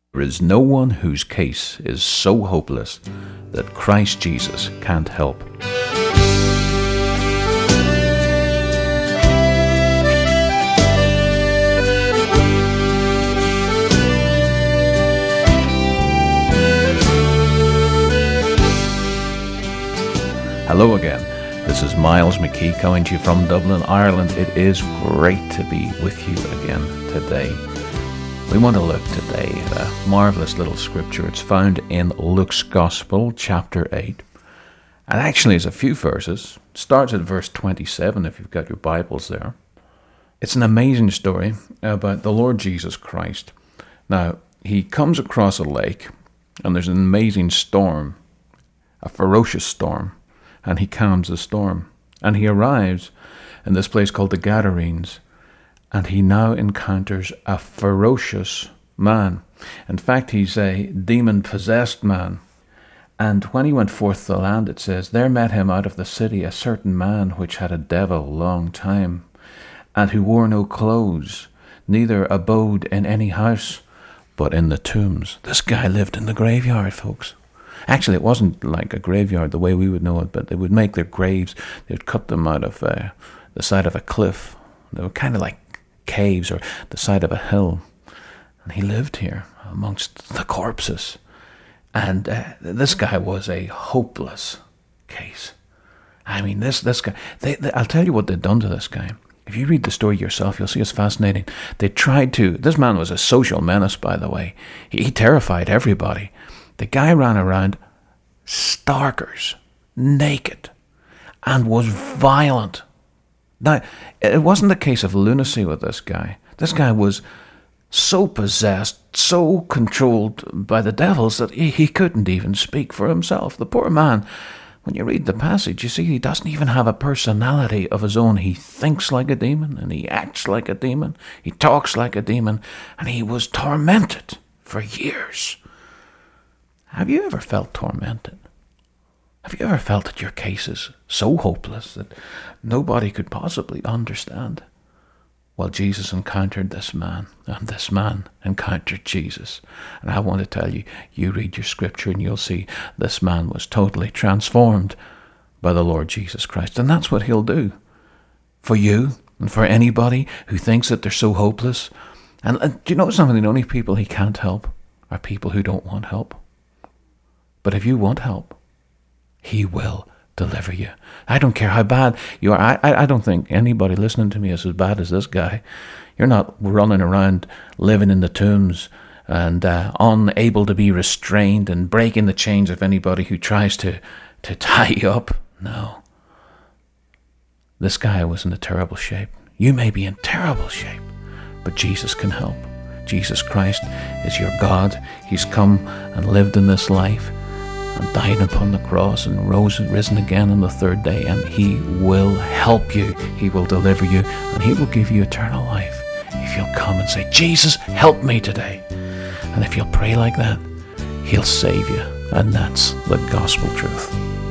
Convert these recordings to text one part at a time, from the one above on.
There is no one whose case is so hopeless that Christ Jesus can't help. Hello again. This is Miles McKee coming to you from Dublin, Ireland. It is great to be with you again today. We want to look today at a marvelous little scripture. It's found in Luke's Gospel, chapter 8. And actually, it's a few verses. It starts at verse 27, if you've got your Bibles there. It's an amazing story about the Lord Jesus Christ. Now, he comes across a lake, and there's an amazing storm, a ferocious storm, and he calms the storm. And he arrives in this place called the Gadarenes, and he now encounters a ferocious man. In fact, he's a demon-possessed man. And when he went forth to the land, it says, there met him out of the city a certain man which had a devil long time, and who wore no clothes, neither abode in any house, but in the tombs. This guy lived in the graveyard, folks. Actually, it wasn't like a graveyard the way we would know it, but they would make their graves, they would cut them out of the side of a cliff. They were kind of like caves or the side of a hill. And he lived here amongst the corpses. And this guy was a hopeless case. I mean, this guy, I'll tell you what they'd done to this guy. If you read the story yourself, you'll see it's fascinating. They tried to, this man was a social menace, by the way. He terrified everybody. The guy ran around starkers, naked, and was violent. Now, it wasn't a case of lunacy with this guy. This guy was so possessed, so controlled by the devils that he couldn't even speak for himself. The poor man, when you read the passage, you see he doesn't even have a personality of his own. He thinks like a demon, and he acts like a demon. He talks like a demon, and he was tormented for years. Have you ever felt tormented? Have you ever felt that your case is so hopeless that nobody could possibly understand? Well, Jesus encountered this man, and this man encountered Jesus. And I want to tell you, you read your scripture and you'll see this man was totally transformed by the Lord Jesus Christ. And that's what he'll do for you and for anybody who thinks that they're so hopeless. And do you know something? The only people he can't help are people who don't want help. But if you want help, he will deliver you. I don't care how bad you are. I don't think anybody listening to me is as bad as this guy. You're not running around living in the tombs and unable to be restrained and breaking the chains of anybody who tries to tie you up. No. This guy was in a terrible shape. You may be in terrible shape, but Jesus can help. Jesus Christ is your God. He's come and lived in this life and died upon the cross and risen again on the third day, and he will help you, he will deliver you, and he will give you eternal life if you'll come and say, Jesus, help me today. And if you'll pray like that, he'll save you, and that's the gospel truth.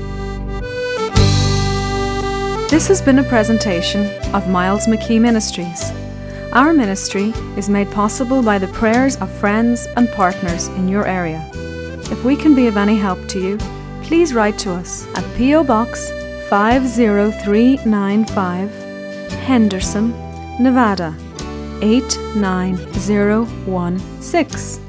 This has been a presentation of Miles McKee Ministries. Our ministry is made possible by the prayers of friends and partners in your area. If we can be of any help to you, please write to us at P.O. Box 50395, Henderson, Nevada 89016.